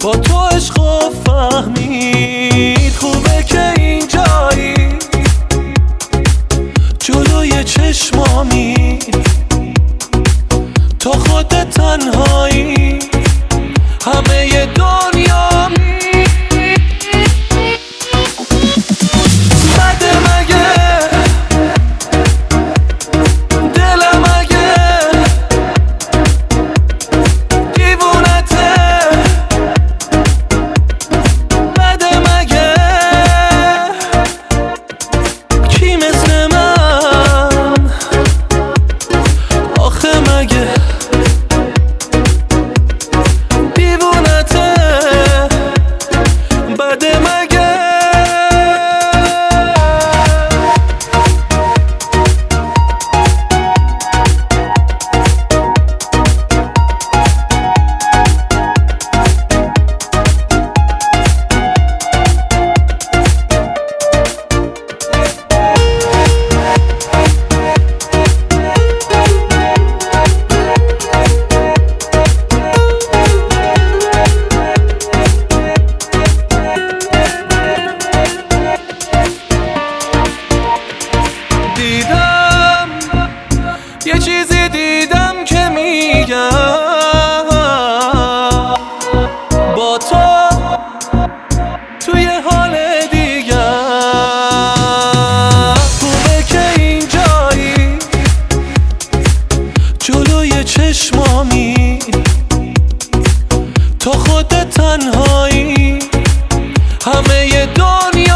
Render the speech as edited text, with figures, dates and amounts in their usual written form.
با تو عشقو فهمید. خوبه که اینجایی جلوی چشمامی، تو خودت تنهایی همه دنیامی. بده مگه دلم اگه دیوونته، بده مگه کی مثل من آخه مگه دیوونته، بده مگه. دیدم یه چیزی دیدم که میگم با تو توی حال دیگم. خوبه که اینجایی جلوی چشمامی، تو خودت تنهایی همه دنیا